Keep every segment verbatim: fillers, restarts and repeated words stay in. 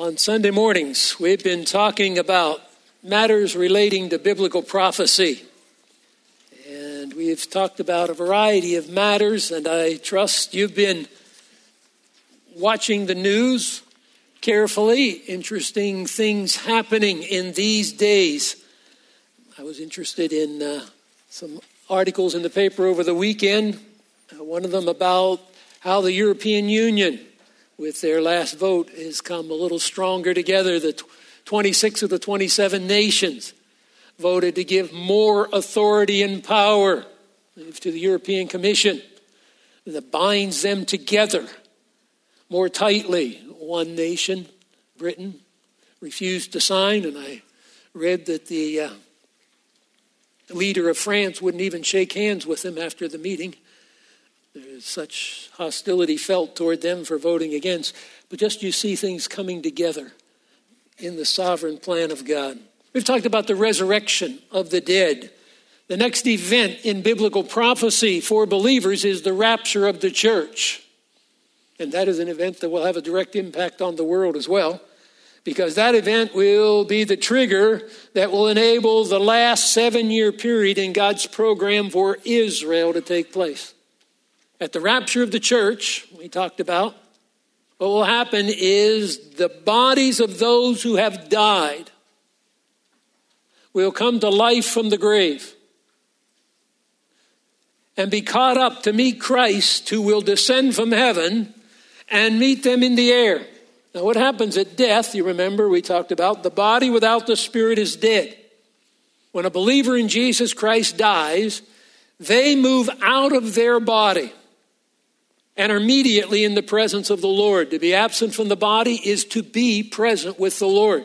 On Sunday mornings, we've been talking about matters relating to biblical prophecy. And we've talked about a variety of matters, and I trust you've been watching the news carefully. Interesting things happening in these days. I was interested in uh, some articles in the paper over the weekend. Uh, one of them about how the European Union, with their last vote, has come a little stronger together. The twenty-six of the twenty-seven nations voted to give more authority and power to the European Commission that binds them together more tightly. One nation, Britain, refused to sign, and I read that the uh, leader of France wouldn't even shake hands with them after the meeting. There's such hostility felt toward them for voting against. But just you see things coming together in the sovereign plan of God. We've talked about the resurrection of the dead. The next event in biblical prophecy for believers is the rapture of the church. And that is an event that will have a direct impact on the world as well, because that event will be the trigger that will enable the last seven-year period in God's program for Israel to take place. At the rapture of the church, we talked about, what will happen is the bodies of those who have died will come to life from the grave and be caught up to meet Christ, who will descend from heaven and meet them in the air. Now, what happens at death, you remember we talked about, the body without the spirit is dead. When a believer in Jesus Christ dies, they move out of their body and are immediately in the presence of the Lord. To be absent from the body is to be present with the Lord.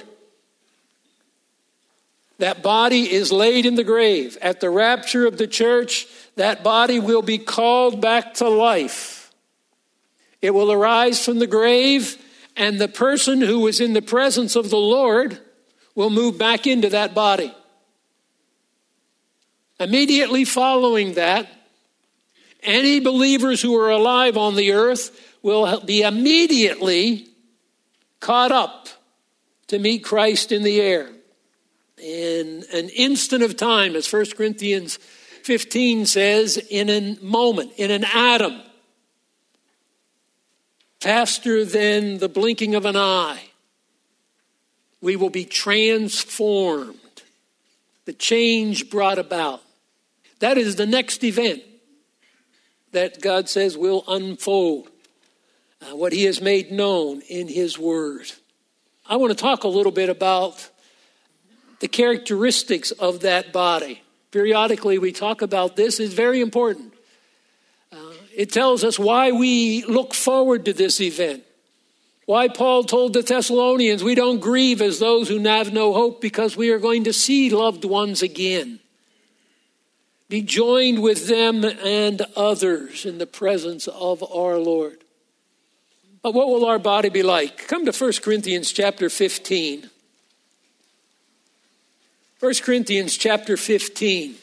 That body is laid in the grave. At the rapture of the church, that body will be called back to life. It will arise from the grave, and the person who was in the presence of the Lord will move back into that body. Immediately following that, any believers who are alive on the earth will be immediately caught up to meet Christ in the air. In an instant of time, as First Corinthians fifteen says, in a moment, in an atom, faster than the blinking of an eye, we will be transformed. The change brought about. That is the next event that God says will unfold, uh, what he has made known in his word. I want to talk a little bit about the characteristics of that body. Periodically we talk about this. It's very important. Uh, it tells us why we look forward to this event. Why Paul told the Thessalonians, we don't grieve as those who have no hope, because we are going to see loved ones again. Be joined with them and others in the presence of our Lord. But what will our body be like? Come to First Corinthians chapter fifteen. First Corinthians chapter fifteen.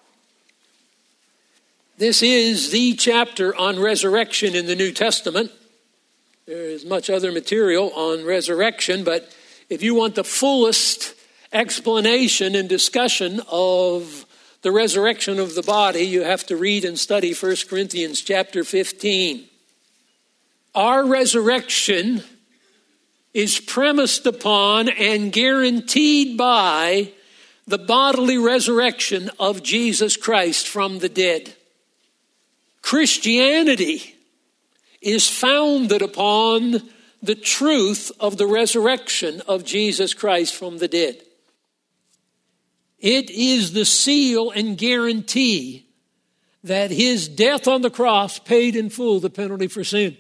This is the chapter on resurrection in the New Testament. There is much other material on resurrection, but if you want the fullest explanation and discussion of the resurrection of the body, you have to read and study First Corinthians chapter fifteen. Our resurrection is premised upon and guaranteed by the bodily resurrection of Jesus Christ from the dead. Christianity is founded upon the truth of the resurrection of Jesus Christ from the dead. It is the seal and guarantee that his death on the cross paid in full the penalty for sin.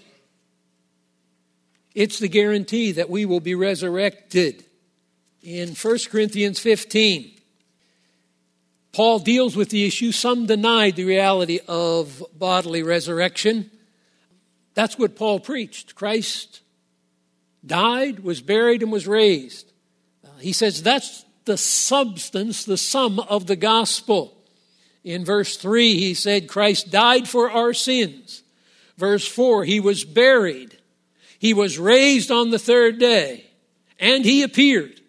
It's the guarantee that we will be resurrected. In First Corinthians fifteen, Paul deals with the issue. Some denied the reality of bodily resurrection. That's what Paul preached. Christ died, was buried, and was raised. Uh, he says that's the substance, the sum of the gospel. In verse three, he said, Christ died for our sins. Verse four, he was buried. He was raised on the third day. And he appeared.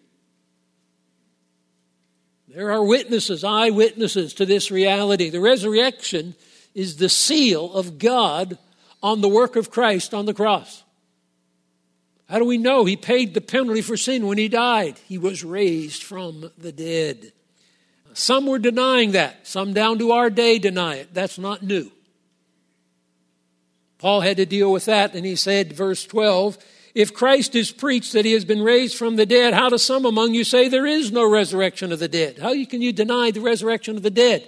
There are witnesses, eyewitnesses to this reality. The resurrection is the seal of God on the work of Christ on the cross. How do we know? He paid the penalty for sin when he died. He was raised from the dead. Some were denying that. Some down to our day deny it. That's not new. Paul had to deal with that, and he said, verse twelve, if Christ is preached that he has been raised from the dead, how do some among you say there is no resurrection of the dead? How can you deny the resurrection of the dead?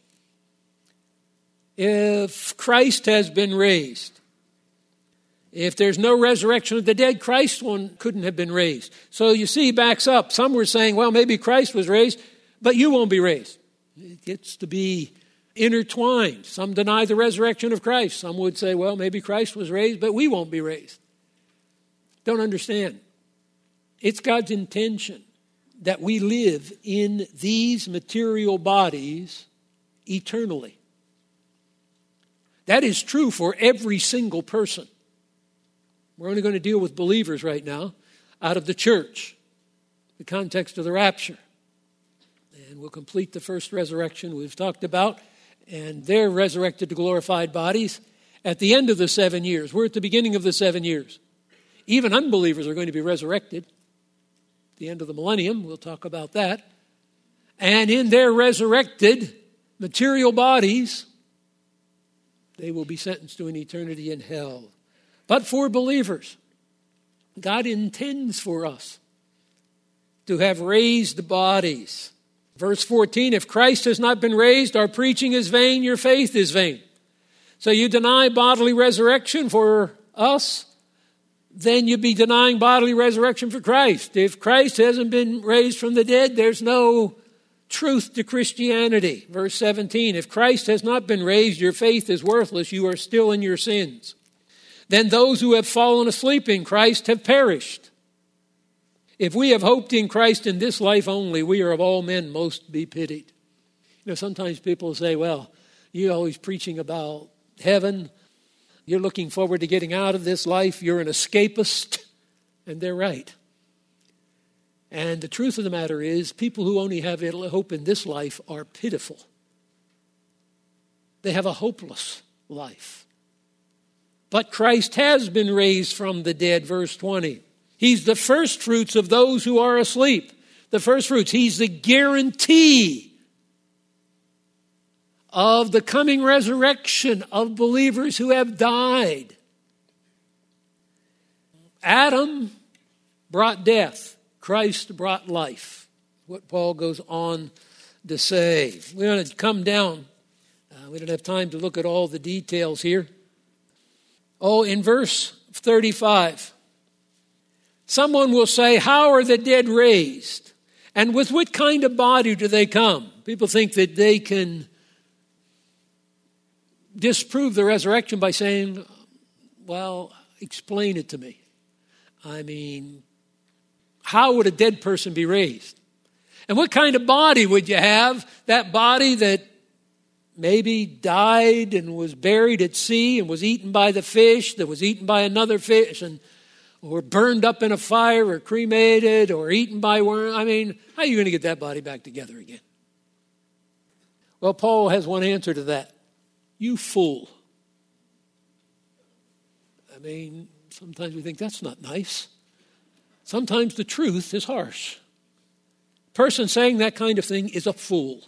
If Christ has been raised, if there's no resurrection of the dead, Christ one couldn't have been raised. So you see, he backs up. Some were saying, well, maybe Christ was raised, but you won't be raised. It gets to be intertwined. Some deny the resurrection of Christ. Some would say, well, maybe Christ was raised, but we won't be raised. Don't understand. It's God's intention that we live in these material bodies eternally. That is true for every single person. We're only going to deal with believers right now out of the church, the context of the rapture. And we'll complete the first resurrection we've talked about, and they're resurrected to glorified bodies at the end of the seven years. We're at the beginning of the seven years. Even unbelievers are going to be resurrected at the end of the millennium. We'll talk about that. And in their resurrected material bodies, they will be sentenced to an eternity in hell. But for believers, God intends for us to have raised bodies. Verse fourteen, if Christ has not been raised, our preaching is vain, your faith is vain. So you deny bodily resurrection for us, then you'd be denying bodily resurrection for Christ. If Christ hasn't been raised from the dead, there's no truth to Christianity. Verse seventeen, if Christ has not been raised, your faith is worthless, you are still in your sins. Then those who have fallen asleep in Christ have perished. If we have hoped in Christ in this life only, we are of all men most be pitied. You know, sometimes people say, well, you're always preaching about heaven. You're looking forward to getting out of this life. You're an escapist. And they're right. And the truth of the matter is, people who only have hope in this life are pitiful. They have a hopeless life. But Christ has been raised from the dead, verse twenty. He's the first fruits of those who are asleep. The first fruits. He's the guarantee of the coming resurrection of believers who have died. Adam brought death. Christ brought life. What Paul goes on to say. We're going to come down. Uh, we don't have time to look at all the details here. Oh, in verse thirty-five. Someone will say, how are the dead raised? And with what kind of body do they come? People think that they can disprove the resurrection by saying, well, explain it to me. I mean, how would a dead person be raised? And what kind of body would you have? That body that maybe died and was buried at sea and was eaten by the fish, that was eaten by another fish, and or burned up in a fire, or cremated, or eaten by worms. I mean, how are you going to get that body back together again? Well, Paul has one answer to that. You fool. I mean, sometimes we think that's not nice. Sometimes the truth is harsh. A person saying that kind of thing is a fool.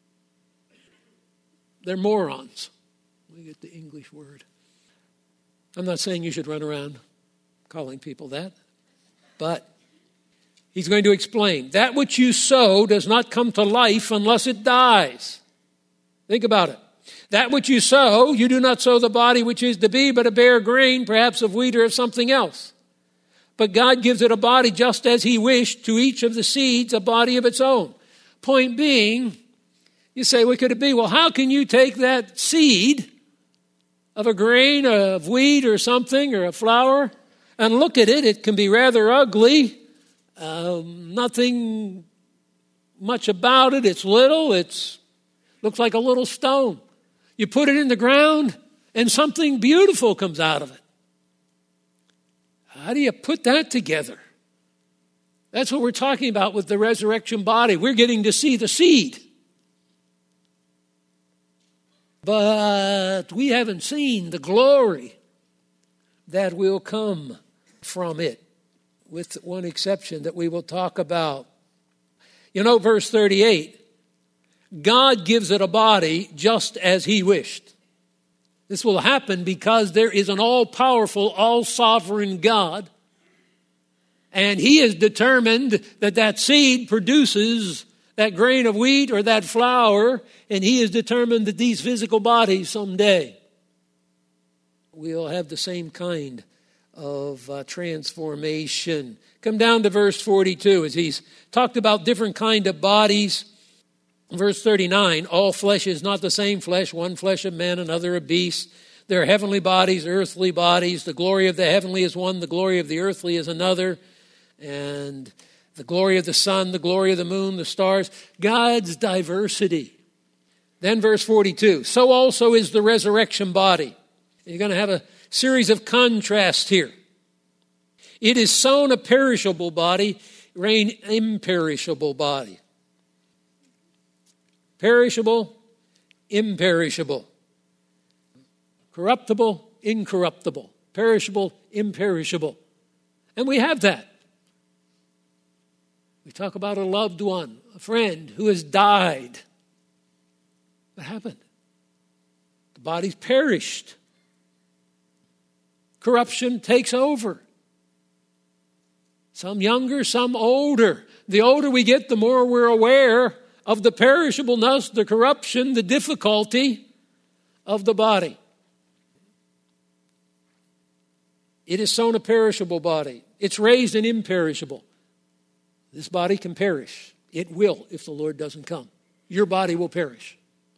They're morons. We get the English word. I'm not saying you should run around calling people that, but he's going to explain. That which you sow does not come to life unless it dies. Think about it. That which you sow, you do not sow the body which is to be, but a bare grain, perhaps of wheat or of something else. But God gives it a body just as he wished, to each of the seeds a body of its own. Point being, you say, what could it be? Well, how can you take that seed of a grain of wheat or something, or a flour, and look at it? It can be rather ugly. Um, nothing much about it. It's little. It's looks like a little stone. You put it in the ground, and something beautiful comes out of it. How do you put that together? That's what we're talking about with the resurrection body. We're getting to see the seed. But we haven't seen the glory that will come from it, with one exception that we will talk about. You know, verse thirty-eight, God gives it a body just as he wished. This will happen because there is an all-powerful, all-sovereign God, and he is determined that that seed produces that grain of wheat or that flour, and he is determined that these physical bodies someday will have the same kind of uh, transformation. Come down to verse forty-two as he's talked about different kind of bodies. Verse thirty-nine, all flesh is not the same flesh, one flesh of men, another of beasts. There are heavenly bodies, earthly bodies. The glory of the heavenly is one, the glory of the earthly is another. And the glory of the sun, the glory of the moon, the stars, God's diversity. Then verse forty-two, so also is the resurrection body. You're going to have a series of contrasts here. It is sown a perishable body, rain imperishable body. Perishable, imperishable. Corruptible, incorruptible. Perishable, imperishable. And we have that. We talk about a loved one, a friend who has died. What happened? The body's perished. Corruption takes over. Some younger, some older. The older we get, the more we're aware of the perishableness, the corruption, the difficulty of the body. It is sown a perishable body. It's raised an imperishable. This body can perish. It will if the Lord doesn't come. Your body will perish.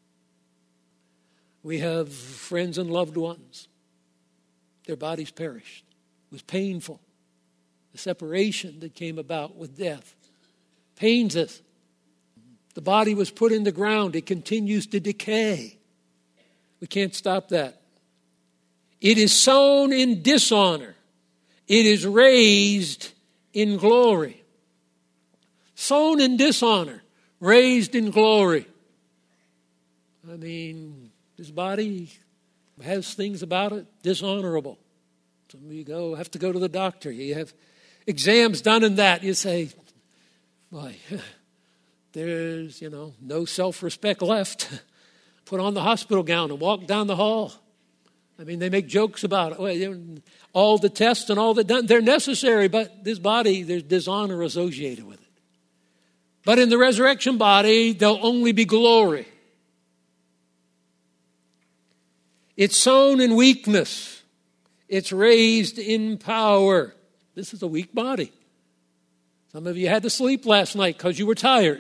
We have friends and loved ones. Their bodies perished. It was painful. The separation that came about with death pains us. The body was put in the ground. It continues to decay. We can't stop that. It is sown in dishonor. It is raised in glory. Sown in dishonor, raised in glory. I mean, this body has things about it dishonorable. Some of you go have to go to the doctor. You have exams done in that. You say, boy, there's, you know, no self-respect left. Put on the hospital gown and walk down the hall. I mean, they make jokes about it. Well, all the tests and all the done, they're necessary, but this body, there's dishonor associated with it. But in the resurrection body, there'll only be glory. It's sown in weakness. It's raised in power. This is a weak body. Some of you had to sleep last night because you were tired.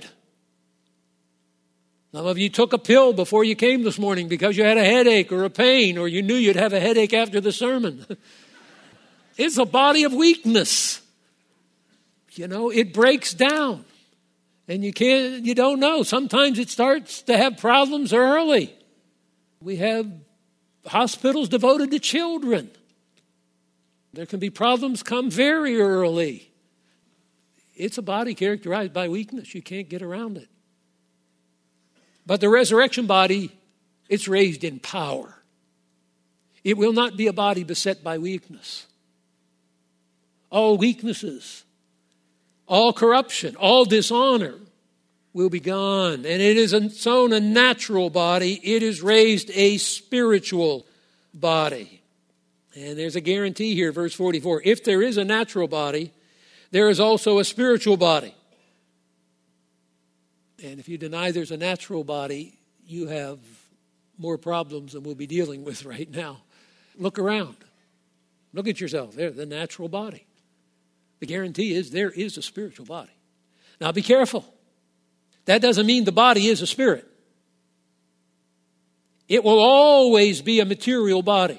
Some of you took a pill before you came this morning because you had a headache or a pain, or you knew you'd have a headache after the sermon. It's a body of weakness. You know, it breaks down. And you can't, you don't know. Sometimes it starts to have problems early. We have hospitals devoted to children. There can be problems come very early. It's a body characterized by weakness. You can't get around it. But the resurrection body, it's raised in power. It will not be a body beset by weakness. All weaknesses, all corruption, all dishonor will be gone. And it is sown a natural body. It is raised a spiritual body. And there's a guarantee here, verse forty-four. If there is a natural body, there is also a spiritual body. And if you deny there's a natural body, you have more problems than we'll be dealing with right now. Look around. Look at yourself. There's the natural body. The guarantee is there is a spiritual body. Now be careful. That doesn't mean the body is a spirit. It will always be a material body.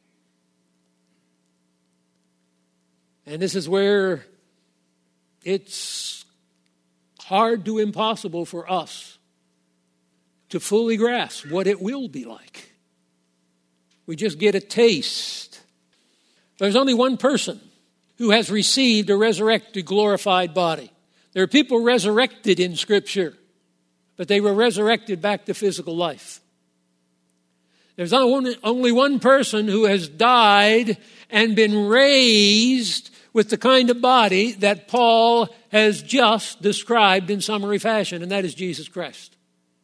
And this is where it's hard to impossible for us to fully grasp what it will be like. We just get a taste. There's only one person who has received a resurrected, glorified body. There are people resurrected in Scripture, but they were resurrected back to physical life. There's only one person who has died and been raised with the kind of body that Paul has just described in summary fashion, and that is Jesus Christ.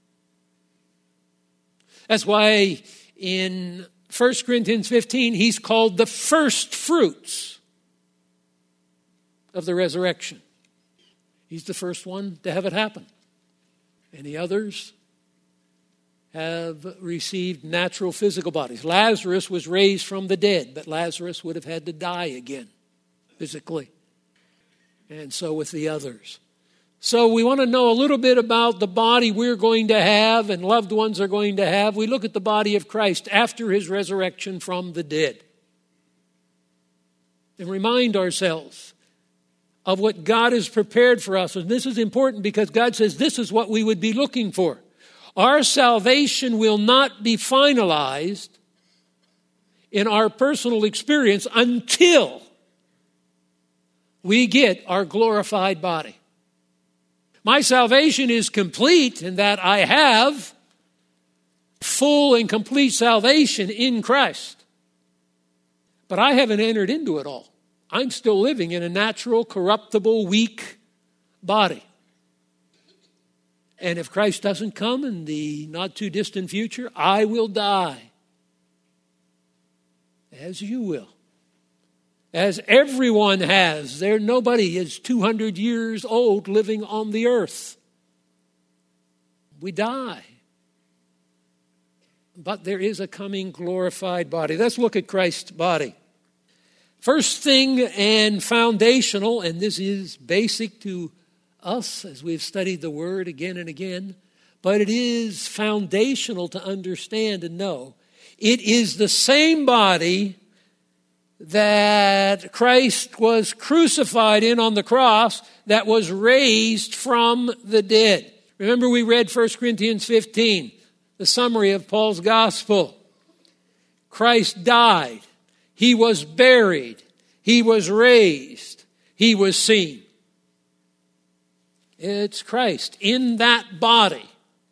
That's why in First Corinthians fifteen, he's called the first fruits of the resurrection. He's the first one to have it happen. And the others have received natural physical bodies. Lazarus was raised from the dead, but Lazarus would have had to die again physically. And so with the others. So we want to know a little bit about the body we're going to have and loved ones are going to have. We look at the body of Christ after his resurrection from the dead. And remind ourselves of what God has prepared for us. And this is important because God says this is what we would be looking for. Our salvation will not be finalized in our personal experience until we get our glorified body. My salvation is complete in that I have full and complete salvation in Christ. But I haven't entered into it all. I'm still living in a natural, corruptible, weak body. And if Christ doesn't come in the not too distant future, I will die. As you will. As everyone has. There, nobody is two hundred years old living on the earth. We die. But there is a coming glorified body. Let's look at Christ's body. First thing and foundational, and this is basic to us as we've studied the Word again and again, but it is foundational to understand and know. It is the same body that Christ was crucified in on the cross that was raised from the dead. Remember we read First Corinthians fifteen, the summary of Paul's gospel. Christ died. He was buried. He was raised. He was seen. It's Christ. In that body,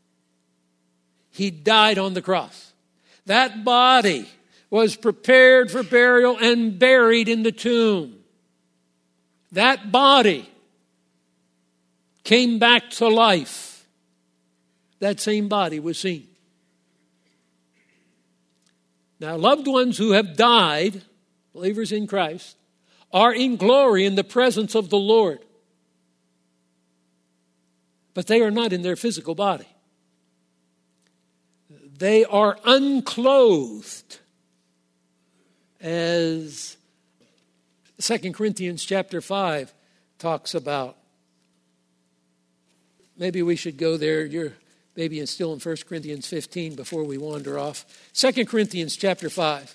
he died on the cross. That body was prepared for burial and buried in the tomb. That body came back to life. That same body was seen. Now, loved ones who have died, believers in Christ, are in glory in the presence of the Lord. But they are not in their physical body. They are unclothed, as Second Corinthians chapter five talks about. Maybe we should go there. You're maybe still in First Corinthians fifteen before we wander off. Second Corinthians chapter five.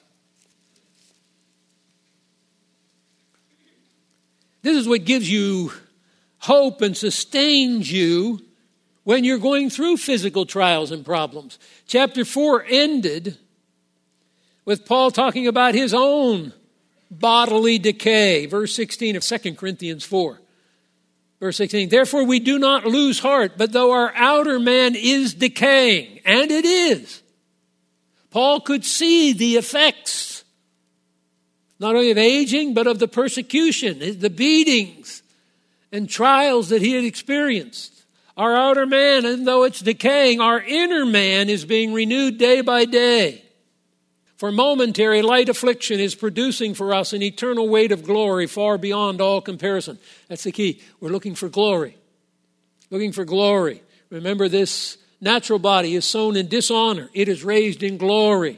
This is what gives you hope and sustains you when you're going through physical trials and problems. Chapter four ended with Paul talking about his own bodily decay. Verse sixteen of Second Corinthians four. Verse sixteen, therefore we do not lose heart, but though our outer man is decaying, and it is. Paul could see the effects, not only of aging, but of the persecution, the beatings and trials that he had experienced. Our outer man, and though it's decaying, our inner man is being renewed day by day. For momentary light affliction is producing for us an eternal weight of glory far beyond all comparison. That's the key. We're looking for glory. Looking for glory. Remember, this natural body is sown in dishonor. It is raised in glory.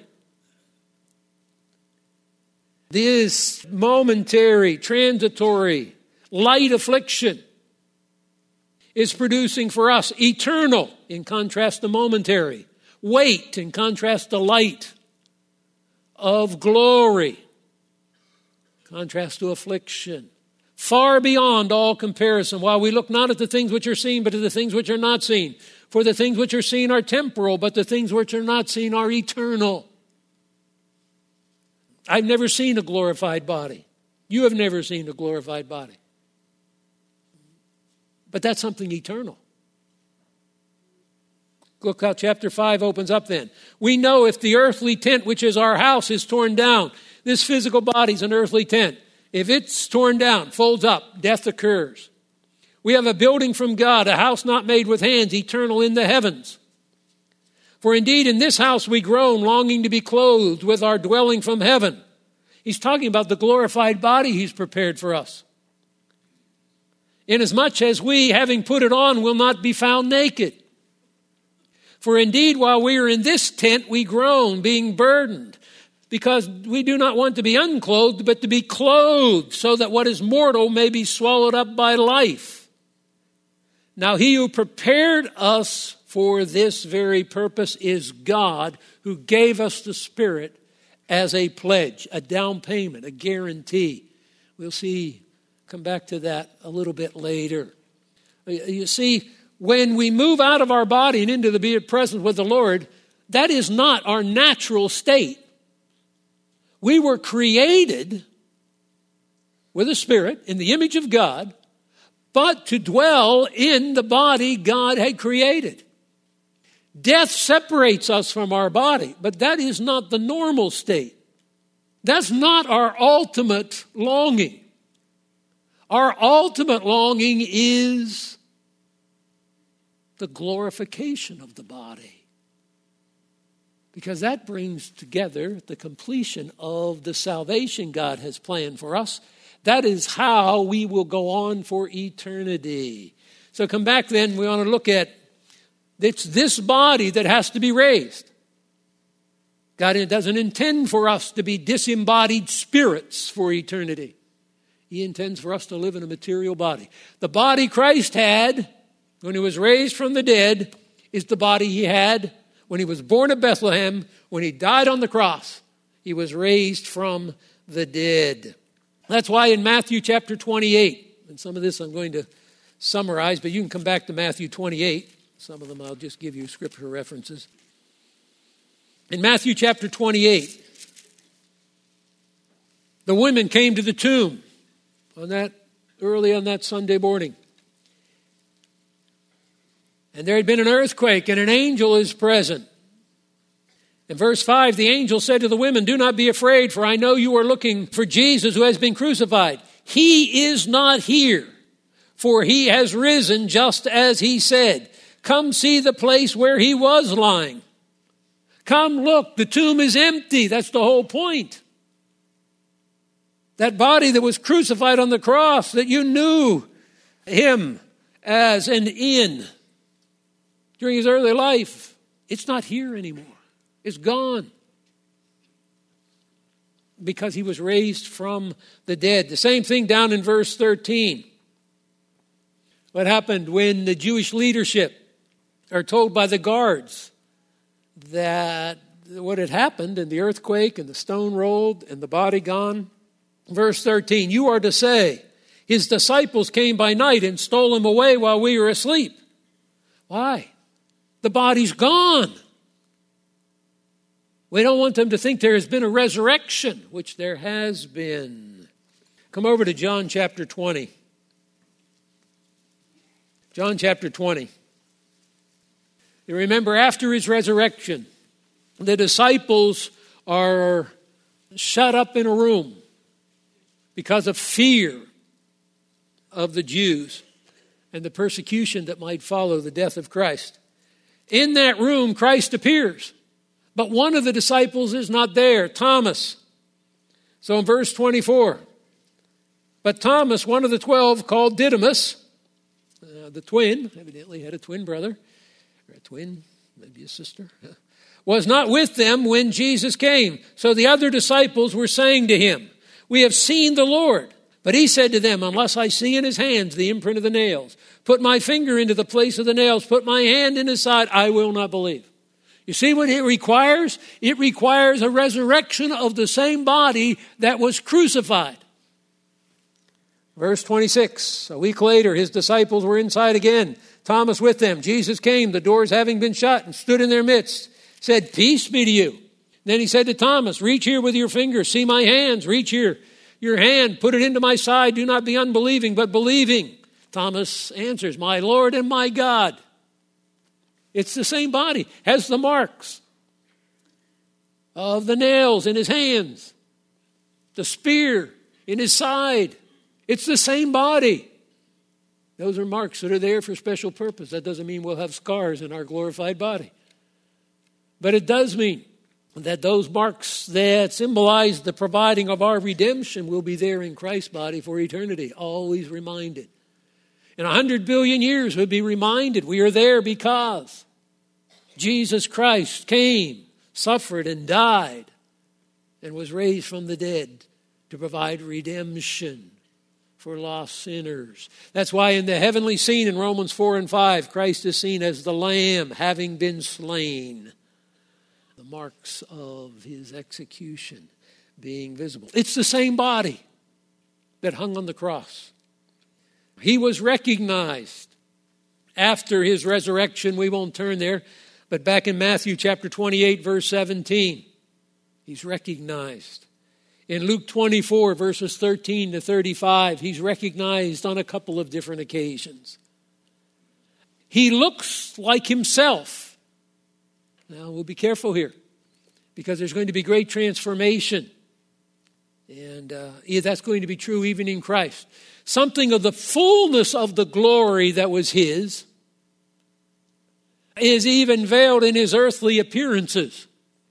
This momentary, transitory, light affliction is producing for us eternal, in contrast to momentary, weight, in contrast to light, of glory, contrast to affliction, far beyond all comparison, while we look not at the things which are seen, but at the things which are not seen. For the things which are seen are temporal, but the things which are not seen are eternal. I've never seen a glorified body. You have never seen a glorified body. But that's something eternal. Look how chapter five opens up then. We know if the earthly tent, which is our house, is torn down. This physical body is an earthly tent. If it's torn down, folds up, death occurs. We have a building from God, a house not made with hands, eternal in the heavens. For indeed in this house we groan, longing to be clothed with our dwelling from heaven. He's talking about the glorified body he's prepared for us. Inasmuch as we, having put it on, will not be found naked. For indeed, while we are in this tent, we groan, being burdened, because we do not want to be unclothed, but to be clothed, so that what is mortal may be swallowed up by life. Now he who prepared us for this very purpose is God, who gave us the Spirit as a pledge, a down payment, a guarantee. We'll see, come back to that a little bit later. You see, when we move out of our body and into the presence with the Lord, that is not our natural state. We were created with a spirit in the image of God, but to dwell in the body God had created. Death separates us from our body, but that is not the normal state. That's not our ultimate longing. Our ultimate longing is the glorification of the body, because that brings together the completion of the salvation God has planned for us. That is how we will go on for eternity. So come back then, we want to look at it's this body that has to be raised. God doesn't intend for us to be disembodied spirits for eternity. He intends for us to live in a material body. The body Christ had when he was raised from the dead is the body he had when he was born at Bethlehem, when he died on the cross. He was raised from the dead. That's why in Matthew chapter twenty-eight, and some of this I'm going to summarize, but you can come back to Matthew twenty-eight. Some of them I'll just give you scripture references. In Matthew chapter twenty-eight, the women came to the tomb on that early on that Sunday morning. And there had been an earthquake, and an angel is present. In verse five, the angel said to the women, "Do not be afraid, for I know you are looking for Jesus who has been crucified. He is not here, for he has risen just as he said. Come see the place where he was lying. Come look, the tomb is empty." That's the whole point. That body that was crucified on the cross, that you knew him as an in during his early life, it's not here anymore. It's gone. Because he was raised from the dead. The same thing down in verse thirteen. What happened when the Jewish leadership are told by the guards that what had happened in the earthquake and the stone rolled and the body gone? Verse thirteen, "You are to say, his disciples came by night and stole him away while we were asleep." Why? The body's gone. We don't want them to think there has been a resurrection, which there has been. Come over to John chapter twenty. John chapter twenty. You remember, after his resurrection, the disciples are shut up in a room because of fear of the Jews and the persecution that might follow the death of Christ. In that room, Christ appears, but one of the disciples is not there, Thomas. So in verse twenty-four, "But Thomas, one of the twelve, called Didymus," uh, the twin, evidently had a twin brother, or a twin, maybe a sister, "was not with them when Jesus came. So the other disciples were saying to him, 'We have seen the Lord.' But he said to them, 'Unless I see in his hands the imprint of the nails, put my finger into the place of the nails, put my hand in his side, I will not believe.'" You see what it requires? It requires a resurrection of the same body that was crucified. Verse twenty-six, "A week later, his disciples were inside again, Thomas with them. Jesus came, the doors having been shut, and stood in their midst, said, 'Peace be to you.' Then he said to Thomas, 'Reach here with your finger, see my hands, reach here your hand, put it into my side. Do not be unbelieving, but believing. Thomas answers, my Lord and my God. It's the same body, has the marks of the nails in his hands, the spear in his side. It's the same body. Those are marks that are there for special purpose. That doesn't mean we'll have scars in our glorified body. But it does mean that those marks that symbolize the providing of our redemption will be there in Christ's body for eternity, always reminded. In a hundred billion years, we'll be reminded we are there because Jesus Christ came, suffered, and died, and was raised from the dead to provide redemption for lost sinners. That's why in the heavenly scene in Romans four and five, Christ is seen as the Lamb having been slain. The marks of his execution being visible. It's the same body that hung on the cross. He was recognized after his resurrection. We won't turn there, but back in Matthew chapter twenty-eight, verse seventeen, he's recognized. In Luke twenty-four, verses thirteen to thirty-five, he's recognized on a couple of different occasions. He looks like himself. Now, we'll be careful here because there's going to be great transformation. And uh, that's going to be true even in Christ. Something of the fullness of the glory that was his is even veiled in his earthly appearances.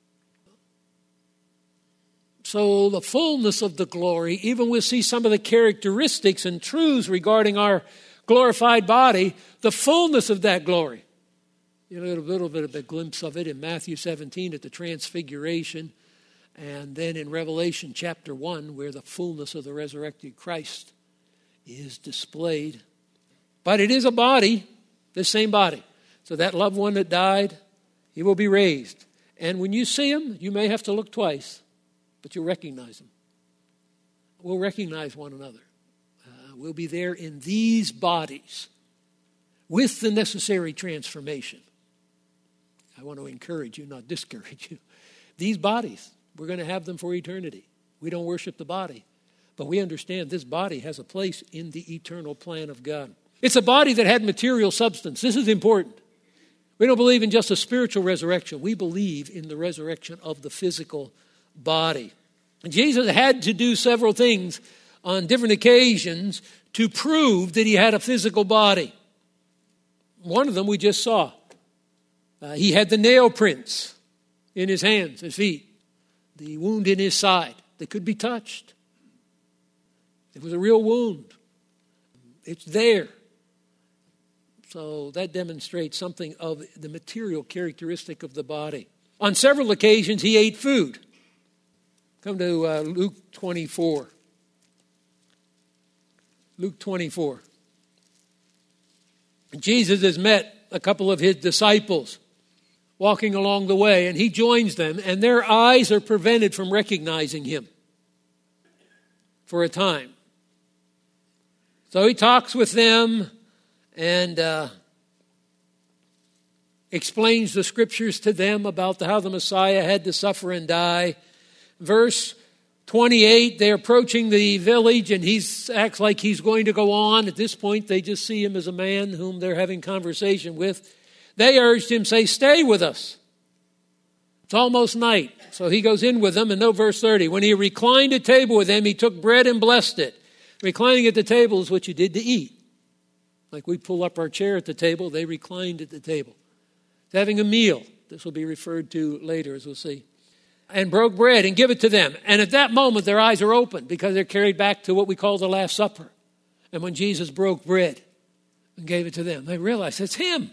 So the fullness of the glory, even we'll see some of the characteristics and truths regarding our glorified body, the fullness of that glory. You know, a little bit of a glimpse of it in Matthew seventeen at the transfiguration, and then in Revelation chapter one where the fullness of the resurrected Christ is displayed. But it is a body, the same body. So that loved one that died, he will be raised. And when you see him, you may have to look twice, but you'll recognize him. We'll recognize one another. Uh, we'll be there in these bodies with the necessary transformation. I want to encourage you, not discourage you. These bodies, we're going to have them for eternity. We don't worship the body. But we understand this body has a place in the eternal plan of God. It's a body that had material substance. This is important. We don't believe in just a spiritual resurrection. We believe in the resurrection of the physical body. And Jesus had to do several things on different occasions to prove that he had a physical body. One of them we just saw. Uh, he had the nail prints in his hands and feet, the wound in his side that could be touched. It was a real wound. It's there. So that demonstrates something of the material characteristic of the body. On several occasions, he ate food. Come to uh, Luke twenty-four. Luke twenty-four. Jesus has met a couple of his disciples walking along the way, and he joins them, and their eyes are prevented from recognizing him for a time. So he talks with them and uh, explains the scriptures to them about the, how the Messiah had to suffer and die. Verse twenty-eight, they're approaching the village and he acts like he's going to go on. At this point, they just see him as a man whom they're having conversation with. They urged him, say, stay with us. It's almost night. So he goes in with them, and note verse thirty. When he reclined at table with them, he took bread and blessed it. Reclining at the table is what you did to eat. Like we pull up our chair at the table, they reclined at the table. It's having a meal. This will be referred to later, as we'll see. And broke bread and give it to them. And at that moment, their eyes are open because they're carried back to what we call the Last Supper. And when Jesus broke bread and gave it to them, they realized it's him.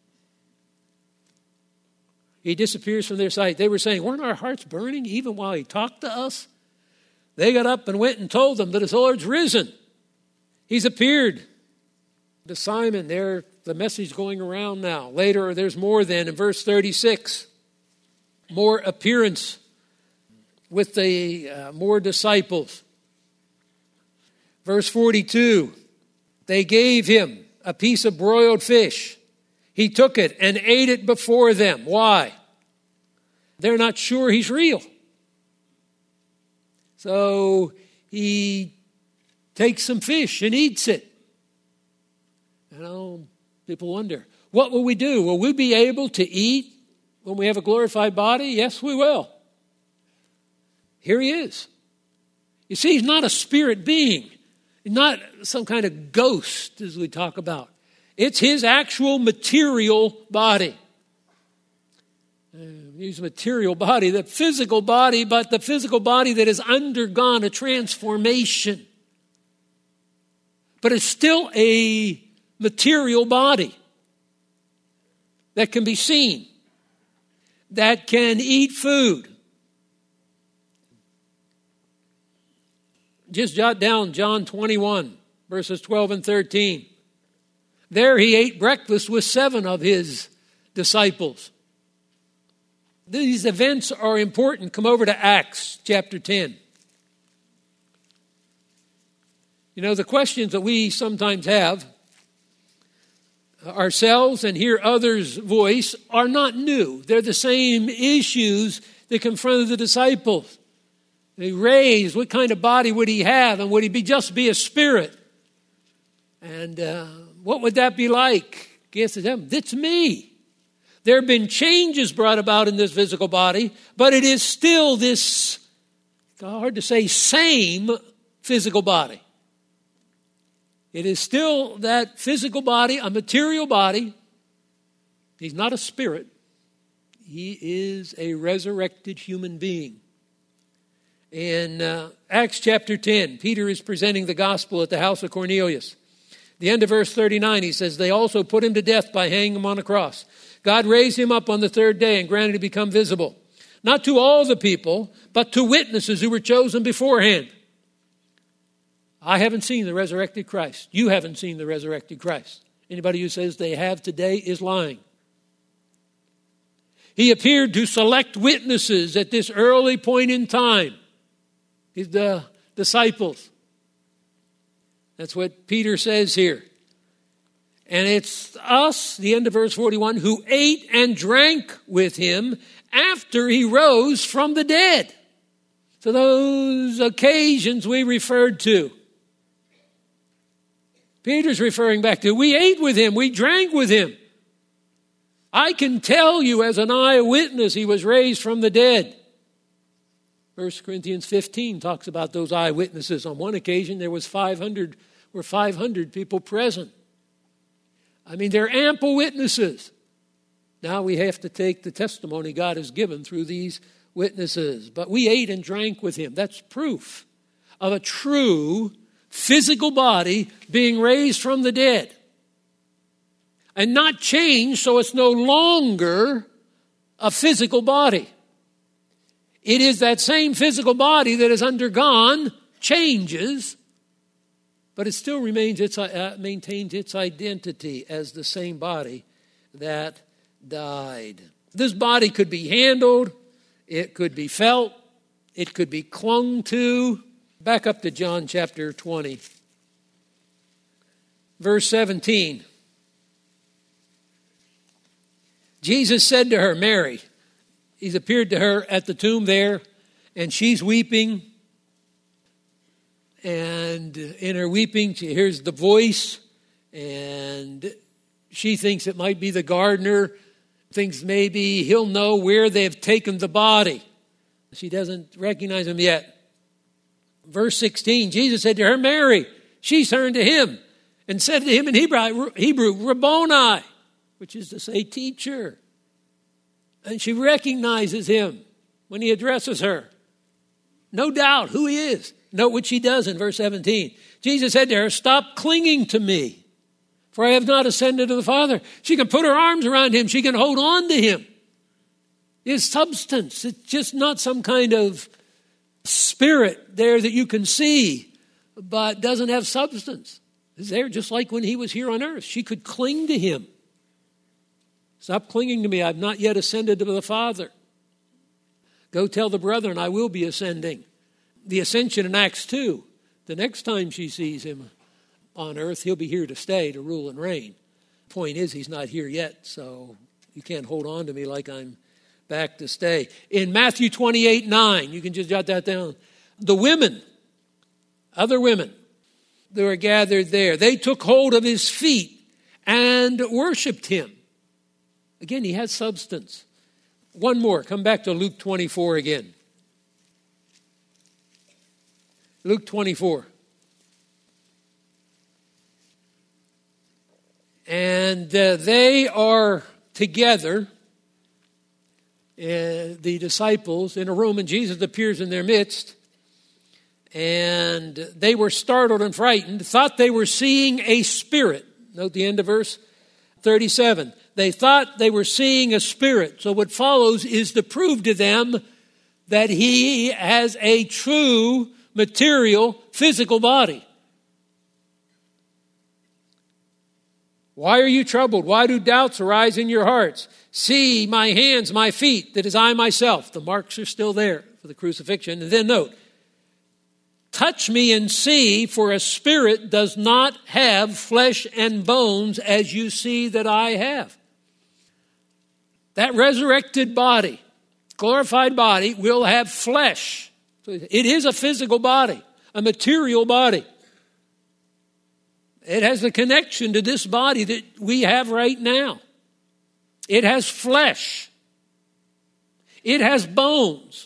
He disappears from their sight. They were saying, weren't our hearts burning even while he talked to us? They got up and went and told them that his Lord's risen. He's appeared to Simon. There, the message going around now. Later, there's more then in verse thirty-six. More appearance with the uh, more disciples. Verse forty-two. They gave him a piece of broiled fish. He took it and ate it before them. Why? They're not sure he's real. So he takes some fish and eats it. You know, people wonder, what will we do? Will we be able to eat when we have a glorified body? Yes, we will. Here he is. You see, he's not a spirit being. He's not some kind of ghost, as we talk about. It's his actual material body. Uh, his material body, the physical body, but the physical body that has undergone a transformation. But it's still a material body that can be seen, that can eat food. Just jot down John twenty-one, verses twelve and thirteen. There he ate breakfast with seven of his disciples. These events are important. Come over to Acts chapter ten. You know, the questions that we sometimes have ourselves and hear others' voice are not new. They're the same issues that confronted the disciples. He raised, what kind of body would he have? And would he be just be a spirit? And uh, what would that be like? Guess it's them. It's me. There have been changes brought about in this physical body, but it is still this, hard to say, same physical body. It is still that physical body, a material body. He's not a spirit. He is a resurrected human being. In uh, Acts chapter ten, Peter is presenting the gospel at the house of Cornelius. The end of verse thirty-nine, he says, they also put him to death by hanging him on a cross. God raised him up on the third day and granted him to become visible, not to all the people, but to witnesses who were chosen beforehand. I haven't seen the resurrected Christ. You haven't seen the resurrected Christ. Anybody who says they have today is lying. He appeared to select witnesses at this early point in time. The disciples. That's what Peter says here. And it's us, the end of verse forty-one, who ate and drank with him after he rose from the dead. So those occasions we referred to. Peter's referring back to, we ate with him, we drank with him. I can tell you as an eyewitness he was raised from the dead. First Corinthians fifteen talks about those eyewitnesses. On one occasion, there was five hundred, were five hundred people present. I mean, they're ample witnesses. Now we have to take the testimony God has given through these witnesses. But we ate and drank with him. That's proof of a true physical body being raised from the dead. And not changed so it's no longer a physical body. It is that same physical body that has undergone changes, but it still remains its uh, maintains its identity as the same body that died. This body could be handled, it could be felt, it could be clung to. Back up to John chapter twenty, verse seventeen. Jesus said to her, Mary. He's appeared to her at the tomb there, and she's weeping. And in her weeping, she hears the voice, and she thinks it might be the gardener, thinks maybe he'll know where they've taken the body. She doesn't recognize him yet. Verse sixteen, Jesus said to her, Mary. She turned to him and said to him in Hebrew, Hebrew, Rabboni, which is to say teacher. And she recognizes him when he addresses her. No doubt who he is. Note what she does in verse seventeen. Jesus said to her, stop clinging to me, for I have not ascended to the Father. She can put her arms around him. She can hold on to him. His substance. It's just not some kind of spirit there that you can see, but doesn't have substance. It's there just like when he was here on earth. She could cling to him. Stop clinging to me. I've not yet ascended to the Father. Go tell the brethren I will be ascending. The ascension in Acts two. The next time she sees him on earth, he'll be here to stay, to rule and reign. Point is, he's not here yet, so you can't hold on to me like I'm back to stay. In Matthew twenty-eight nine, you can just jot that down. The women other women that were gathered there. They took hold of his feet and worshiped him. Again, he has substance. One more. Come back to Luke twenty-four again. Luke twenty-four. And uh, they are together, uh, the disciples, in a room, and Jesus appears in their midst. And they were startled and frightened, thought they were seeing a spirit. Note the end of verse thirty-seven. They thought they were seeing a spirit. So what follows is to prove to them that he has a true material, physical body. Why are you troubled? Why do doubts arise in your hearts? See my hands, my feet, that is I myself. The marks are still there for the crucifixion. And then note, touch me and see, for a spirit does not have flesh and bones as you see that I have. That resurrected body, glorified body, will have flesh. It is a physical body, a material body. It has a connection to this body that we have right now. It has flesh. It has bones.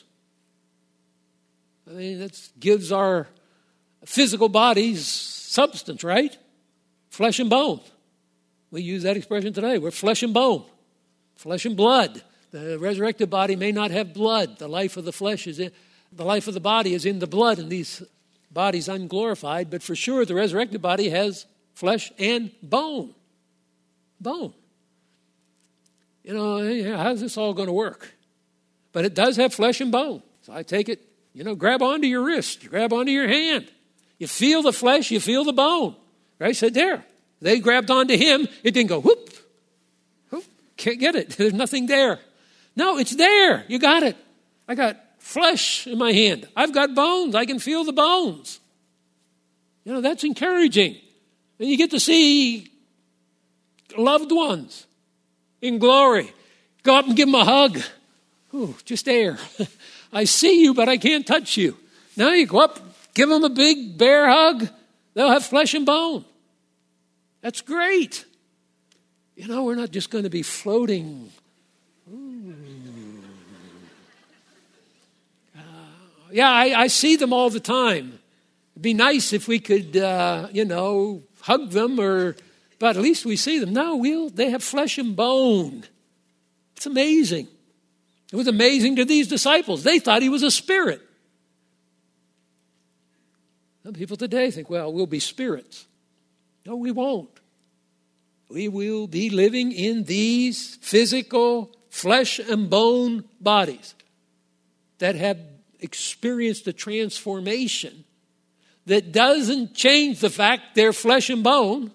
I mean, that gives our physical bodies substance, right? Flesh and bone. We use that expression today. We're flesh and bone. Flesh and blood. The resurrected body may not have blood. The life of the flesh is in, the life of the body is in the blood, and these bodies unglorified. But for sure, the resurrected body has flesh and bone. Bone. You know, how's this all going to work? But it does have flesh and bone. So I take it, you know, grab onto your wrist, you grab onto your hand. You feel the flesh, you feel the bone. Right? So there. They grabbed onto him. It didn't go whoop. Whoop. Can't get it. There's nothing there. No, it's there. You got it. I got flesh in my hand. I've got bones. I can feel the bones. You know, that's encouraging. And you get to see loved ones in glory. Go up and give them a hug. Ooh, just air. I see you, but I can't touch you. Now you go up, give them a big bear hug. They'll have flesh and bone. That's great. You know, we're not just going to be floating. Uh, yeah, I, I see them all the time. It'd be nice if we could, uh, you know, hug them, or, but at least we see them. No, we'll, they have flesh and bone. It's amazing. It was amazing to these disciples. They thought he was a spirit. Some people today think, well, we'll be spirits. No, we won't. We will be living in these physical flesh and bone bodies that have experienced a transformation that doesn't change the fact they're flesh and bone,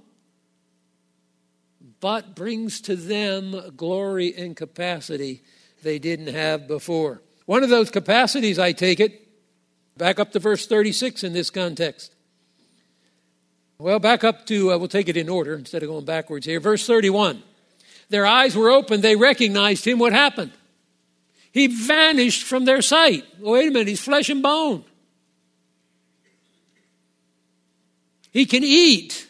but brings to them glory and capacity they didn't have before. One of those capacities, I take it, back up to verse thirty-six in this context. Well, back up to, uh, we'll take it in order instead of going backwards here. Verse thirty-one. Their eyes were open. They recognized him. What happened? He vanished from their sight. Oh, wait a minute. He's flesh and bone. He can eat.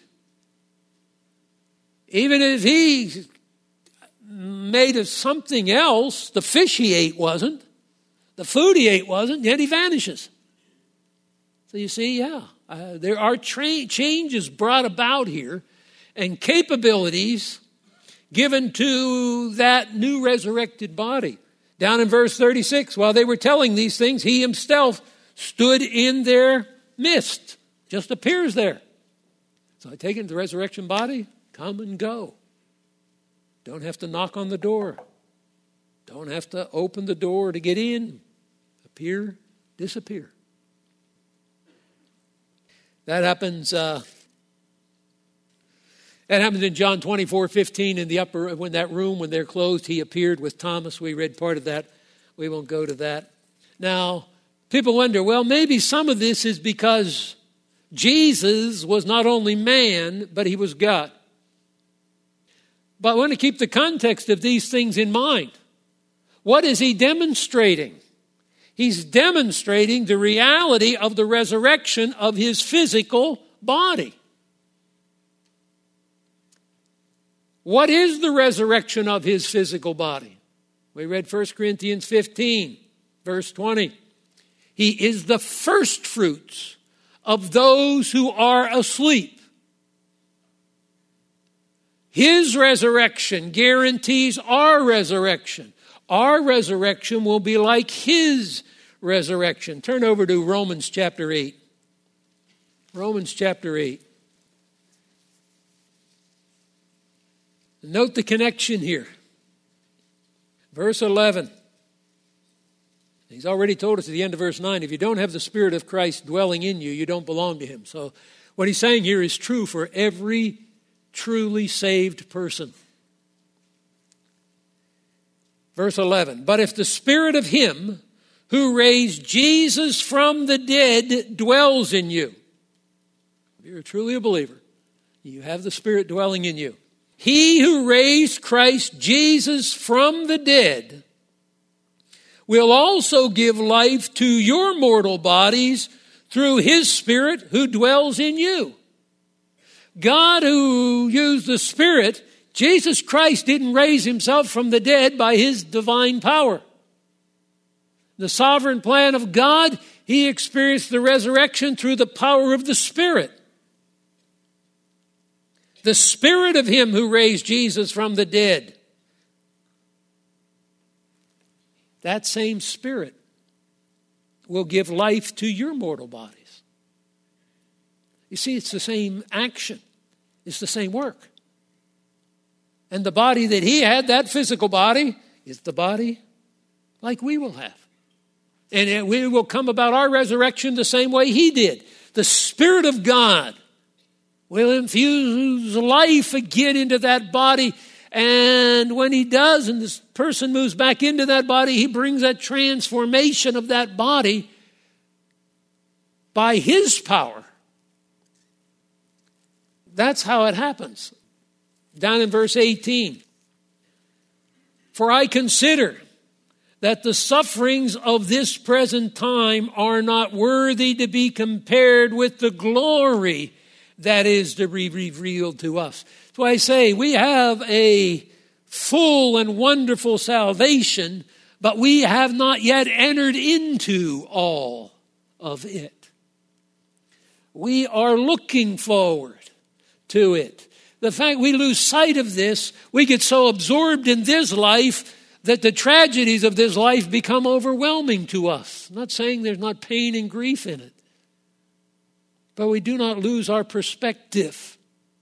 Even if he made of something else, the fish he ate wasn't. The food he ate wasn't, yet he vanishes. So you see, yeah, uh, there are tra- changes brought about here and capabilities given to that new resurrected body. Down in verse thirty-six, while they were telling these things, he himself stood in their midst. Just appears there. So I take it the resurrection body, come and go. Don't have to knock on the door. Don't have to open the door to get in. Appear, disappear. That happens. Uh, that happens in John twenty-four fifteen in the upper when that room when they're closed. He appeared with Thomas. We read part of that. We won't go to that. Now, people wonder. Well, maybe some of this is because Jesus was not only man, but he was God. But I want to keep the context of these things in mind. What is he demonstrating? He's demonstrating the reality of the resurrection of his physical body. What is the resurrection of his physical body? We read First Corinthians fifteen, verse twenty. He is the first fruits of those who are asleep. His resurrection guarantees our resurrection. Our resurrection will be like his resurrection. Turn over to Romans chapter eight. Romans chapter eight. Note the connection here. Verse eleven. He's already told us at the end of verse nine, if you don't have the Spirit of Christ dwelling in you, you don't belong to him. So what he's saying here is true for every truly saved person. Verse eleven, but if the Spirit of him who raised Jesus from the dead dwells in you, if you're truly a believer, you have the Spirit dwelling in you. He who raised Christ Jesus from the dead will also give life to your mortal bodies through his Spirit who dwells in you. God, who used the Spirit, Jesus Christ didn't raise himself from the dead by his divine power. The sovereign plan of God, he experienced the resurrection through the power of the Spirit. The Spirit of him who raised Jesus from the dead. That same Spirit will give life to your mortal bodies. You see, it's the same action. It's the same work. And the body that he had, that physical body, is the body like we will have. And we will come about our resurrection the same way he did. The Spirit of God will infuse life again into that body. And when he does, and this person moves back into that body, he brings that transformation of that body by his power. That's how it happens. Down in verse eighteen. For I consider that the sufferings of this present time are not worthy to be compared with the glory that is to be revealed to us. That's why I say we have a full and wonderful salvation, but we have not yet entered into all of it. We are looking forward to it. The fact we lose sight of this, we get so absorbed in this life that the tragedies of this life become overwhelming to us. I'm not saying there's not pain and grief in it, but we do not lose our perspective.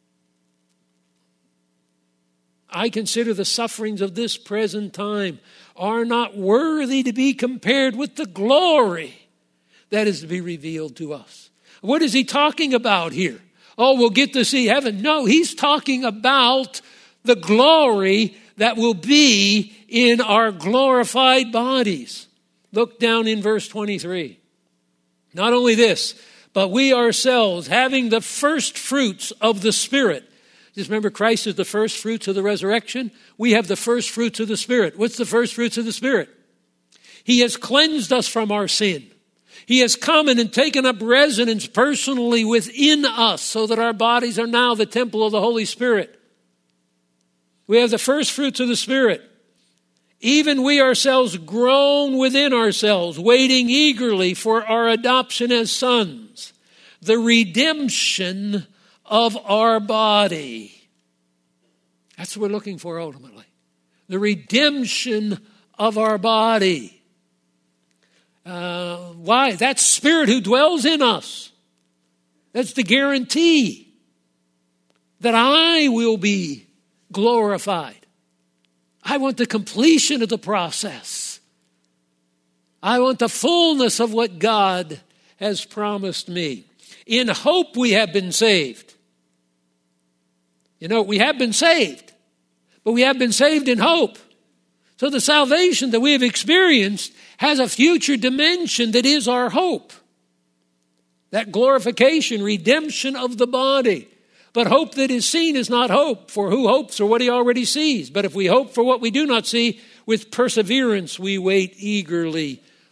I consider the sufferings of this present time are not worthy to be compared with the glory that is to be revealed to us. What is he talking about here? Oh, we'll get to see heaven. No, he's talking about the glory that will be in our glorified bodies. Look down in verse twenty-three. Not only this, but we ourselves, having the first fruits of the Spirit. Just remember, Christ is the first fruits of the resurrection. We have the first fruits of the Spirit. What's the first fruits of the Spirit? He has cleansed us from our sin. He has come in and taken up residence personally within us so that our bodies are now the temple of the Holy Spirit. We have the first fruits of the Spirit. Even we ourselves groan within ourselves, waiting eagerly for our adoption as sons, the redemption of our body. That's what we're looking for ultimately. The redemption of our body. Uh, why? That Spirit who dwells in us. That's the guarantee that I will be glorified. I want the completion of the process. I want the fullness of what God has promised me. In hope we have been saved. You know, we have been saved, but we have been saved in hope. So the salvation that we have experienced has a future dimension that is our hope. That glorification, redemption of the body. But hope that is seen is not hope, for who hopes for what he already sees? But if we hope for what we do not see, with perseverance we wait eagerly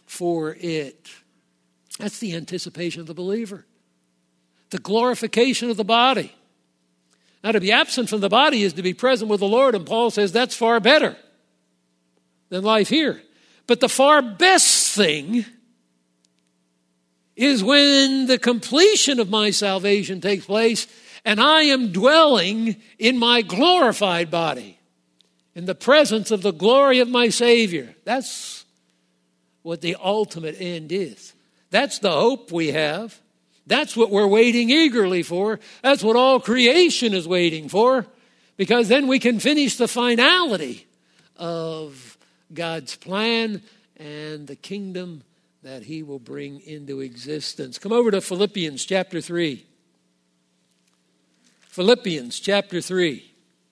for it. That's the anticipation of the believer. The glorification of the body. Now, to be absent from the body is to be present with the Lord, and Paul says that's far better than life here. But the far best thing is when the completion of my salvation takes place and I am dwelling in my glorified body, in the presence of the glory of my Savior. That's what the ultimate end is. That's the hope we have. That's what we're waiting eagerly for. That's what all creation is waiting for, because then we can finish the finality of God's plan and the kingdom that he will bring into existence. Come over to Philippians chapter three. Philippians chapter three.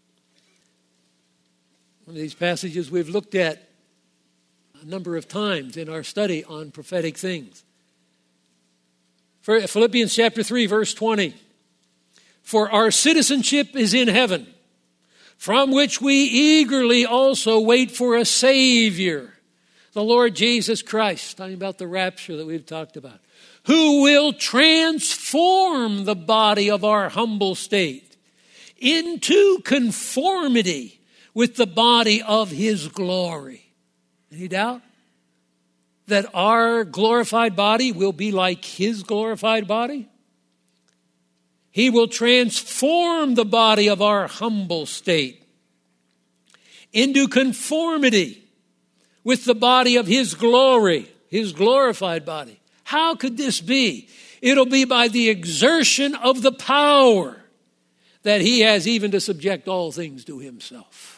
One of these passages we've looked at a number of times in our study on prophetic things. Philippians chapter three, verse twenty. For our citizenship is in heaven, from which we eagerly also wait for a Savior, the Lord Jesus Christ, talking about the rapture that we've talked about, who will transform the body of our humble state into conformity with the body of his glory. Any doubt that our glorified body will be like his glorified body? He will transform the body of our humble state into conformity with the body of his glory, his glorified body. How could this be? It'll be by the exertion of the power that he has even to subject all things to himself.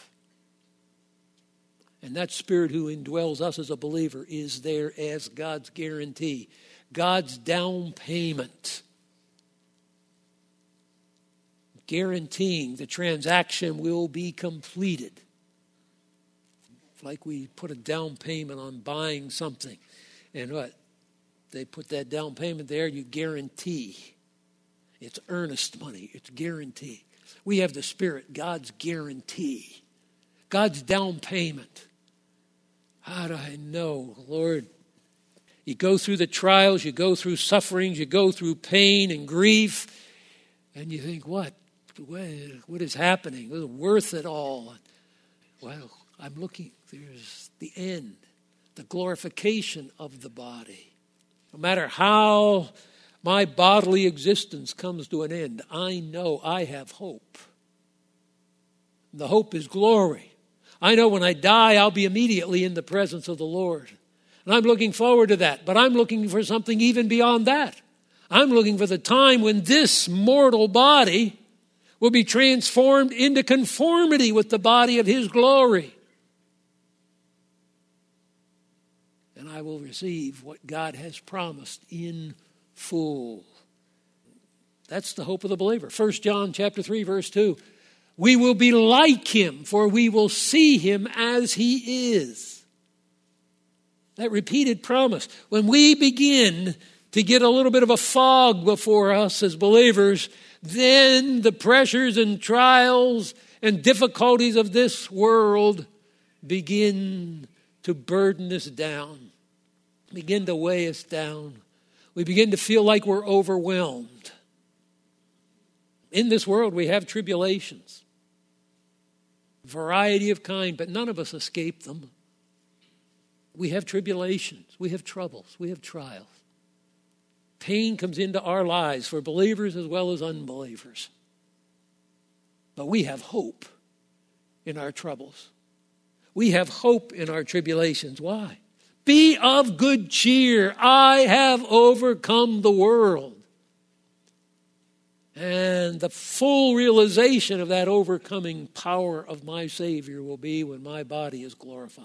And that Spirit who indwells us as a believer is there as God's guarantee, God's down payment, guaranteeing the transaction will be completed. Like we put a down payment on buying something. And what? They put that down payment there, you guarantee. It's earnest money. It's guarantee. We have the Spirit, God's guarantee. God's down payment. How do I know, Lord? You go through the trials, you go through sufferings, you go through pain and grief, and you think, what? What is happening? Is it worth it all? Well, I'm looking, there's the end, the glorification of the body. No matter how my bodily existence comes to an end, I know I have hope. The hope is glory. I know when I die, I'll be immediately in the presence of the Lord. And I'm looking forward to that. But I'm looking for something even beyond that. I'm looking for the time when this mortal body will be transformed into conformity with the body of his glory. And I will receive what God has promised in full. That's the hope of the believer. First John chapter three, verse two. We will be like him, for we will see him as he is. That repeated promise. When we begin to get a little bit of a fog before us as believers, then the pressures and trials and difficulties of this world begin to burden us down, begin to weigh us down. We begin to feel like we're overwhelmed. In this world, we have tribulations. Variety of kind, but none of us escape them. We have tribulations, we have troubles, we have trials. Pain comes into our lives for believers as well as unbelievers. But we have hope in our troubles. We have hope in our tribulations. Why? Be of good cheer. I have overcome the world. And the full realization of that overcoming power of my Savior will be when my body is glorified.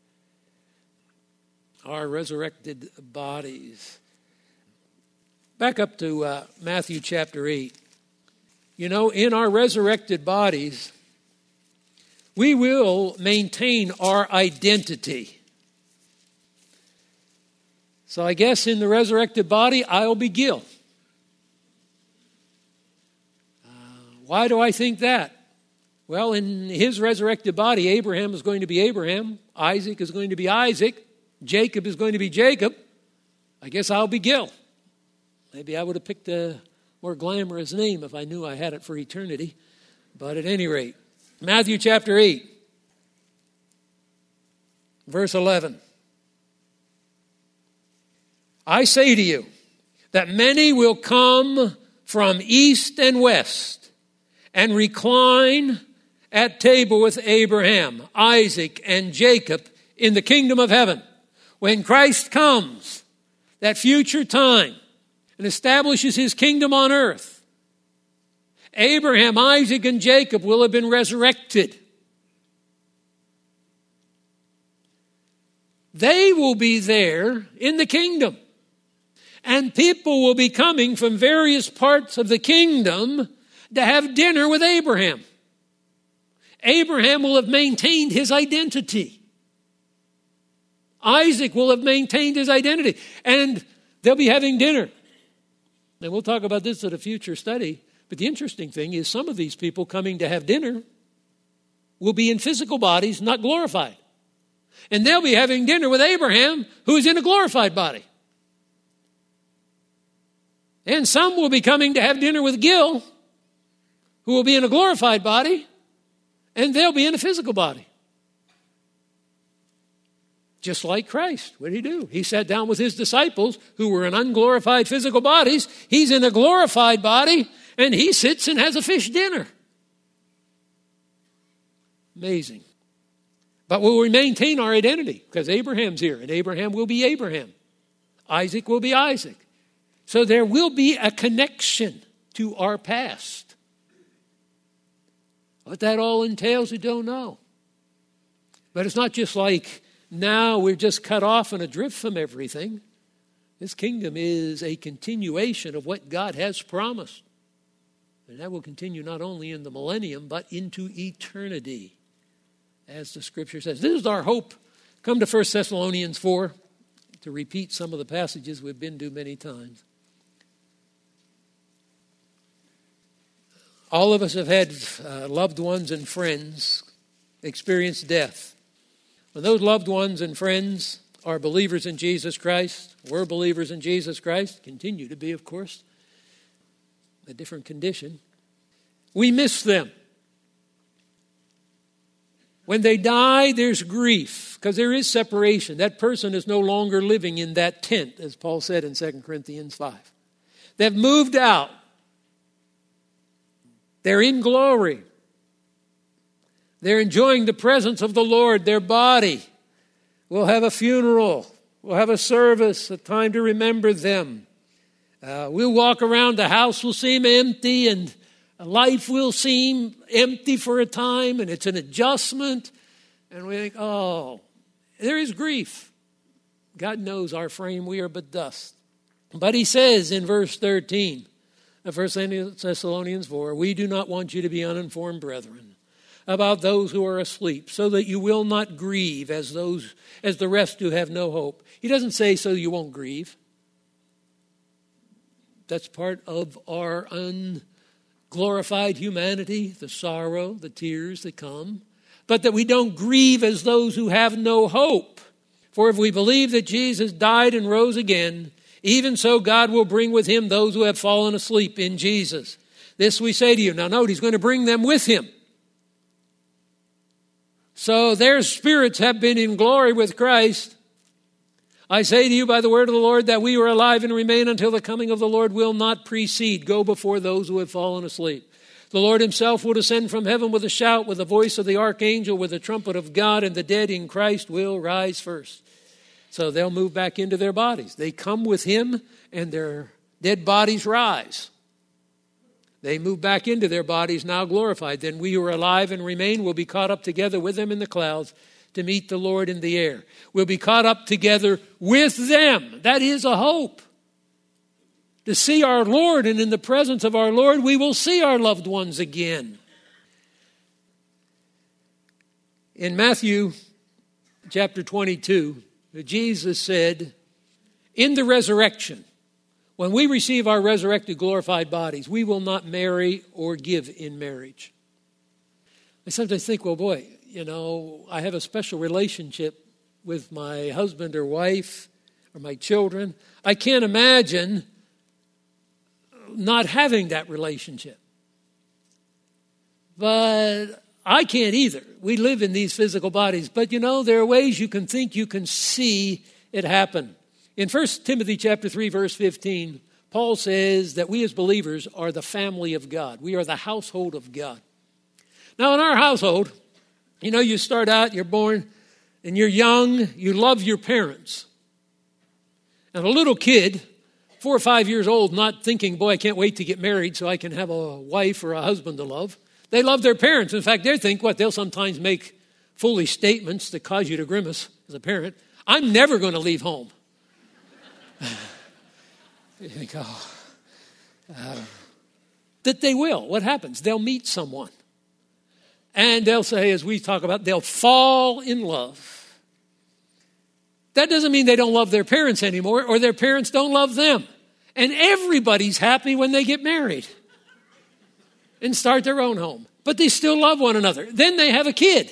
Our resurrected bodies. Back up to uh, Matthew chapter eight. You know, in our resurrected bodies, we will maintain our identity. So I guess in the resurrected body, I'll be Gil. Why do I think that? Well, in his resurrected body, Abraham is going to be Abraham. Isaac is going to be Isaac. Jacob is going to be Jacob, I guess I'll be Gil. Maybe I would have picked a more glamorous name if I knew I had it for eternity. But at any rate, Matthew chapter eight, verse eleven. I say to you that many will come from east and west and recline at table with Abraham, Isaac, and Jacob in the kingdom of heaven. When Christ comes, that future time, and establishes his kingdom on earth, Abraham, Isaac, and Jacob will have been resurrected. They will be there in the kingdom. And people will be coming from various parts of the kingdom to have dinner with Abraham. Abraham will have maintained his identity. Isaac will have maintained his identity. And they'll be having dinner. And we'll talk about this at a future study. But the interesting thing is some of these people coming to have dinner will be in physical bodies, not glorified. And they'll be having dinner with Abraham, who is in a glorified body. And some will be coming to have dinner with Gil, who will be in a glorified body, and they'll be in a physical body. Just like Christ. What did he do? He sat down with his disciples who were in unglorified physical bodies. He's in a glorified body, and he sits and has a fish dinner. Amazing. But will we maintain our identity? Because Abraham's here, and Abraham will be Abraham. Isaac will be Isaac. So there will be a connection to our past. What that all entails, we don't know. But it's not just like now we're just cut off and adrift from everything. This kingdom is a continuation of what God has promised. And that will continue not only in the millennium, but into eternity, as the Scripture says. This is our hope. Come to First Thessalonians four, to repeat some of the passages we've been to many times. All of us have had uh, loved ones and friends experience death. When those loved ones and friends are believers in Jesus Christ, were believers in Jesus Christ, continue to be, of course, a different condition, we miss them. When they die, there's grief, because there is separation. That person is no longer living in that tent, as Paul said in Second Corinthians five. They've moved out. They're in glory. They're enjoying the presence of the Lord. Their body will have a funeral. We'll have a service, a time to remember them. Uh, we'll walk around. The house will seem empty, and life will seem empty for a time, and it's an adjustment. And we think, oh, there is grief. God knows our frame, we are but dust. But he says in verse thirteen of First Thessalonians four, we do not want you to be uninformed, brethren, about those who are asleep, so that you will not grieve as those as the rest who have no hope. He doesn't say so you won't grieve. That's part of our unglorified humanity, the sorrow, the tears that come. But that we don't grieve as those who have no hope. For if we believe that Jesus died and rose again, even so God will bring with him those who have fallen asleep in Jesus. This we say to you. Now note, he's going to bring them with him. So their spirits have been in glory with Christ. I say to you by the word of the Lord that we who are alive and remain until the coming of the Lord will not precede, go before those who have fallen asleep. The Lord himself will descend from heaven with a shout, with the voice of the archangel, with the trumpet of God, and the dead in Christ will rise first. So they'll move back into their bodies. They come with him and their dead bodies rise. They move back into their bodies now glorified. Then we who are alive and remain will be caught up together with them in the clouds to meet the Lord in the air. We'll be caught up together with them. That is a hope. To see our Lord, and in the presence of our Lord, we will see our loved ones again. In Matthew chapter twenty-two, Jesus said, in the resurrection, when we receive our resurrected, glorified bodies, we will not marry or give in marriage. I sometimes think, well, boy, you know, I have a special relationship with my husband or wife or my children. I can't imagine not having that relationship. But I can't either. We live in these physical bodies. But you know, there are ways you can think you can see it happen. In First Timothy chapter three, verse fifteen, Paul says that we as believers are the family of God. We are the household of God. Now, in our household, you know, you start out, you're born, and you're young, you love your parents. And a little kid, four or five years old, not thinking, boy, I can't wait to get married so I can have a wife or a husband to love. They love their parents. In fact, they think what? They'll sometimes make foolish statements that cause you to grimace as a parent. I'm never going to leave home. You think, oh. Uh, that they will. What happens? They'll meet someone. And they'll say, as we talk about, they'll fall in love. That doesn't mean they don't love their parents anymore or their parents don't love them. And everybody's happy when they get married and start their own home. But they still love one another. Then they have a kid.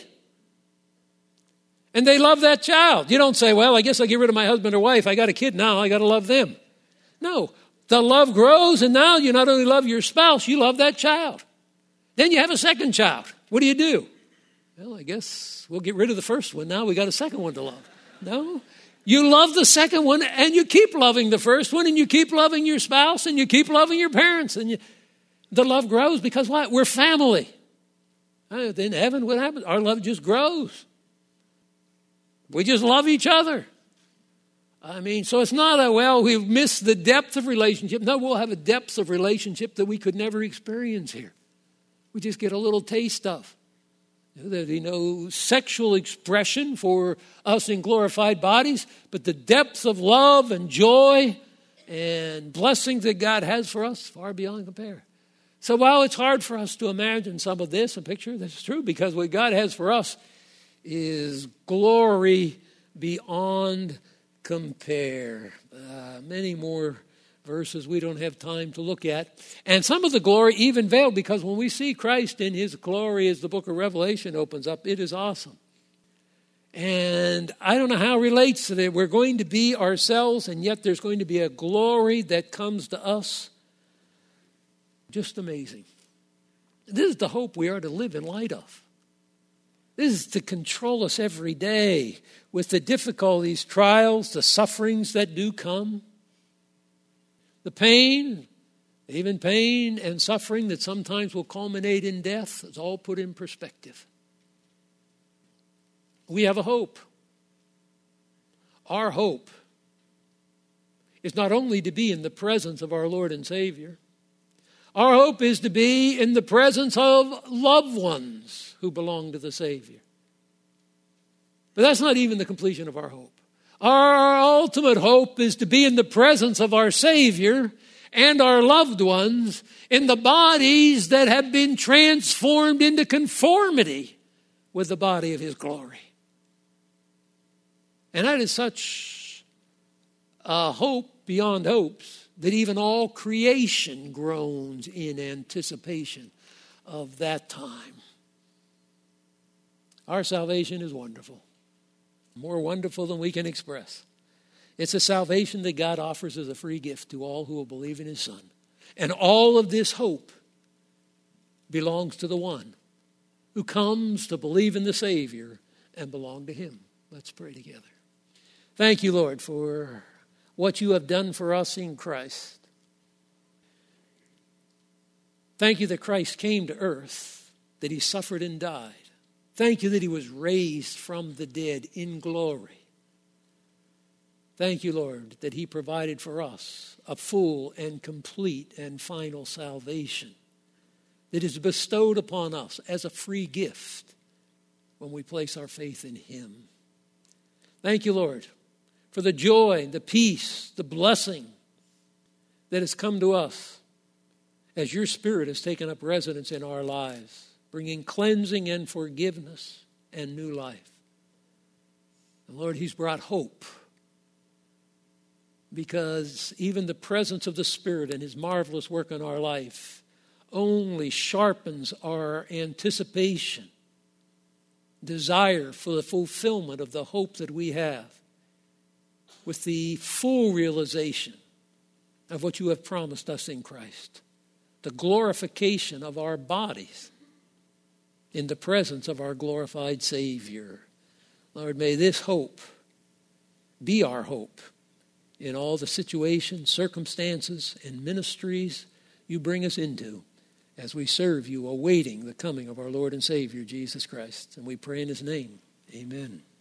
And they love that child. You don't say, well, I guess I'll get rid of my husband or wife. I got a kid now. I got to love them. No. The love grows, and now you not only love your spouse, you love that child. Then you have a second child. What do you do? Well, I guess we'll get rid of the first one. Now we got a second one to love. No. You love the second one, and you keep loving the first one, and you keep loving your spouse, and you keep loving your parents. And you, the love grows because what? We're family. In heaven, what happens? Our love just grows. We just love each other. I mean, so it's not a, well, we've missed the depth of relationship. No, we'll have a depth of relationship that we could never experience here. We just get a little taste of. There'll be no sexual expression for us in glorified bodies, but the depth of love and joy and blessings that God has for us, far beyond compare. So while it's hard for us to imagine some of this and picture, that's true, because what God has for us is glory beyond compare. Uh, many more verses we don't have time to look at. And some of the glory even veiled, because when we see Christ in his glory as the book of Revelation opens up, it is awesome. And I don't know how it relates to that. We're going to be ourselves, and yet there's going to be a glory that comes to us. Just amazing. This is the hope we are to live in light of. This is to control us every day with the difficulties, trials, the sufferings that do come. The pain, even pain and suffering that sometimes will culminate in death, is all put in perspective. We have a hope. Our hope is not only to be in the presence of our Lord and Savior. Our hope is to be in the presence of loved ones who belong to the Savior. But that's not even the completion of our hope. Our ultimate hope is to be in the presence of our Savior and our loved ones in the bodies that have been transformed into conformity with the body of His glory. And that is such a hope beyond hopes that even all creation groans in anticipation of that time. Our salvation is wonderful. More wonderful than we can express. It's a salvation that God offers as a free gift to all who will believe in His Son. And all of this hope belongs to the one who comes to believe in the Savior and belong to Him. Let's pray together. Thank you, Lord, for what you have done for us in Christ. Thank you that Christ came to earth, that He suffered and died. Thank you that He was raised from the dead in glory. Thank you, Lord, that He provided for us a full and complete and final salvation that is bestowed upon us as a free gift when we place our faith in Him. Thank you, Lord, for the joy, the peace, the blessing that has come to us as your Spirit has taken up residence in our lives, bringing cleansing and forgiveness and new life. And Lord, He's brought hope, because even the presence of the Spirit and His marvelous work in our life only sharpens our anticipation desire for the fulfillment of the hope that we have, with the full realization of what you have promised us in Christ, the glorification of our bodies in the presence of our glorified Savior. Lord, may this hope be our hope in all the situations, circumstances, and ministries you bring us into as we serve you, awaiting the coming of our Lord and Savior, Jesus Christ. And we pray in his name. Amen.